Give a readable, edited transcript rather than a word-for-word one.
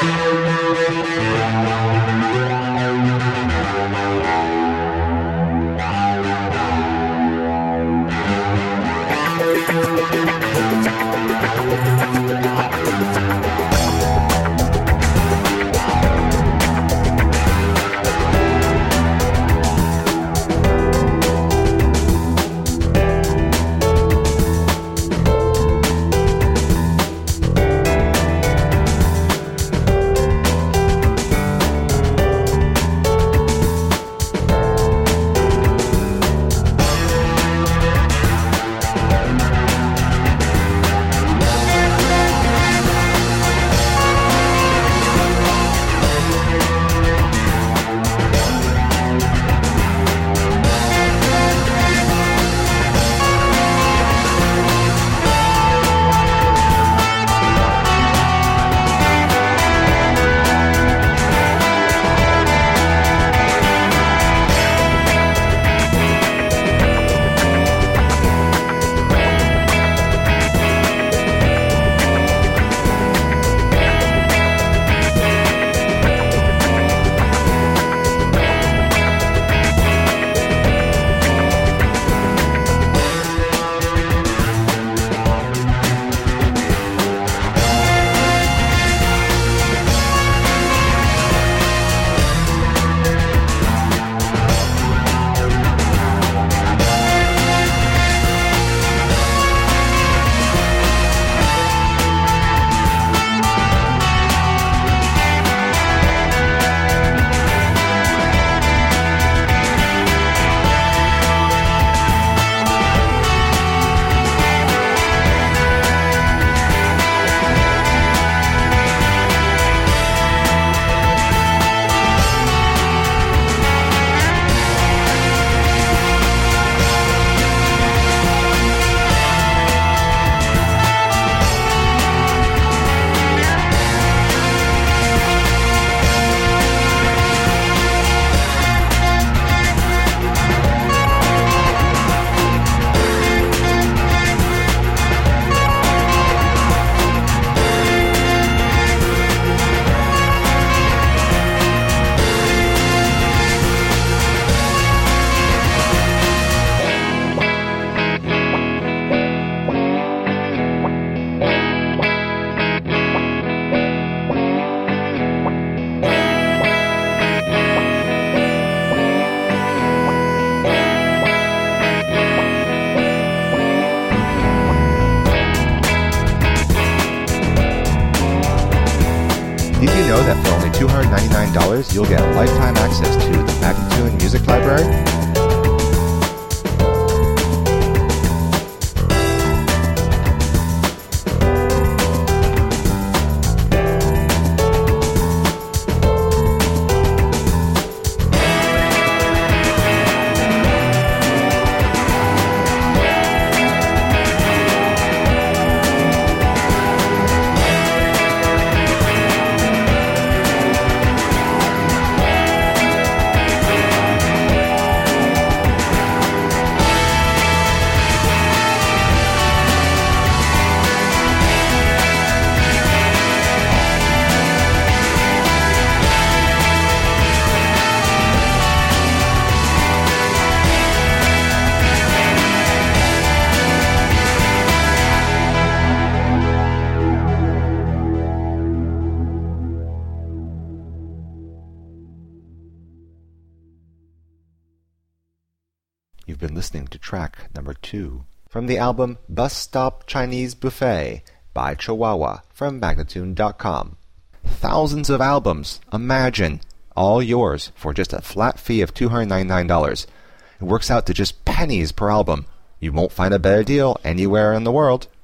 Did you know that for only $299 you'll get lifetime access to the Magnatune Music Library? You've been listening to track number 2 from the album Bus Stop Chinese Buffet by Chihuahua from Magnatune.com. Thousands of albums, imagine, all yours for just a flat fee of $299. It works out to just pennies per album. You won't find a better deal anywhere in the world.